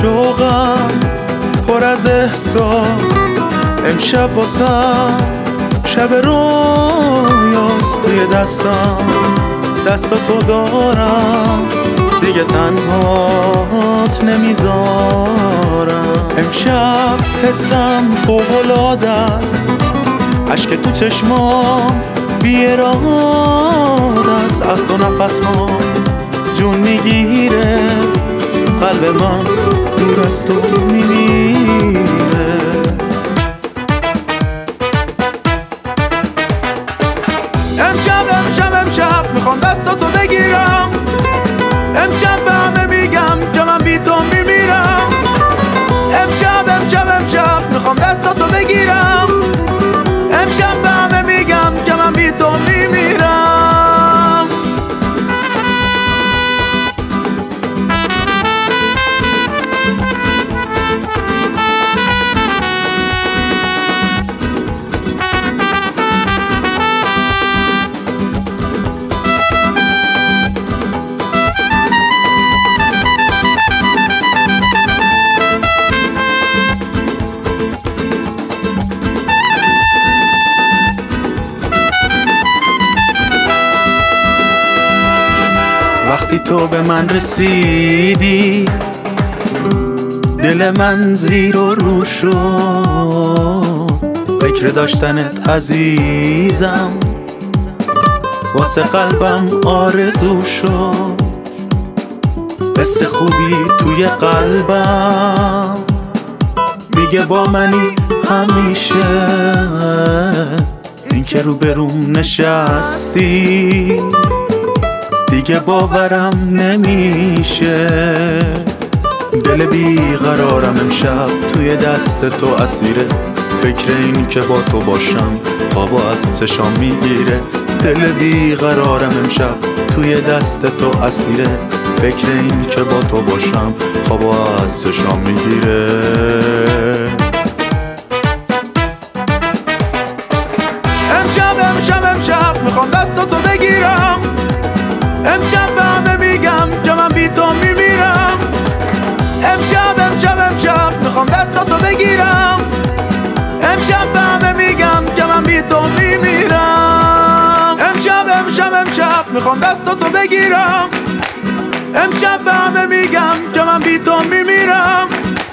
شوقم پر از احساس، امشب واسم شب رویاست. توی دستاتو دارم، دیگه تنهات نمیذارم. امشب حسم فوق‌العاده است، اشک تو چشمام بی‌اراده است. از تو نفس‌ها جون میگیره، قلب من دور از تو میمیره. امشب میخوام دستاتو بگیرم، امشب به همه میگم که من بی تو میمیرم. امشب میخوام دستاتو بگیرم، امشب به همه میگم که من بی تو میمیرم. وقتی تو به من رسیدی دل من زیر و رو شد، فکر داشتنت عزیزم واسه قلبم آرزو شد. حس خوبی توی قلبم میگه با منی همیشه، این که رو بروم نشستی دیگه باورم نمیشه. دل بیقرارم امشب توی دست تو اسیره، فکر این که با تو باشم خوابو از چشام میگیره. دل بیقرارم امشب توی دست تو اسیره، فکر این که با تو باشم خوابو از چشام میگیره. امشب میخوام دستاتو بگیرم، امشب به همه میگم که من بی تو میمیرم. امشب میخوام دستاتو بگیرم، امشب به همه میگم که من بی تو میمیرم. امشب میخوام دستاتو بگیرم، امشب به همه میگم که من بی تو میمیرم.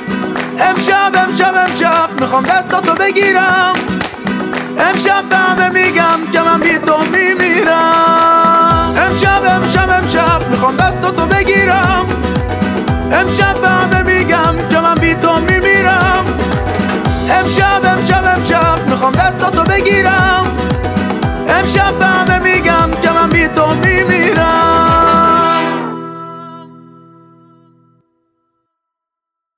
امشب میخوام دستاتو بگیرم، امشب به همه میگم که من بی تو میمیرم. امشب میخوام دستاتو بگیرم، امشب به همه میگم که من بی تو میمیرم. امشب میخوام دستاتو بگیرم، امشب به همه میگم که من بی تو میمیرم.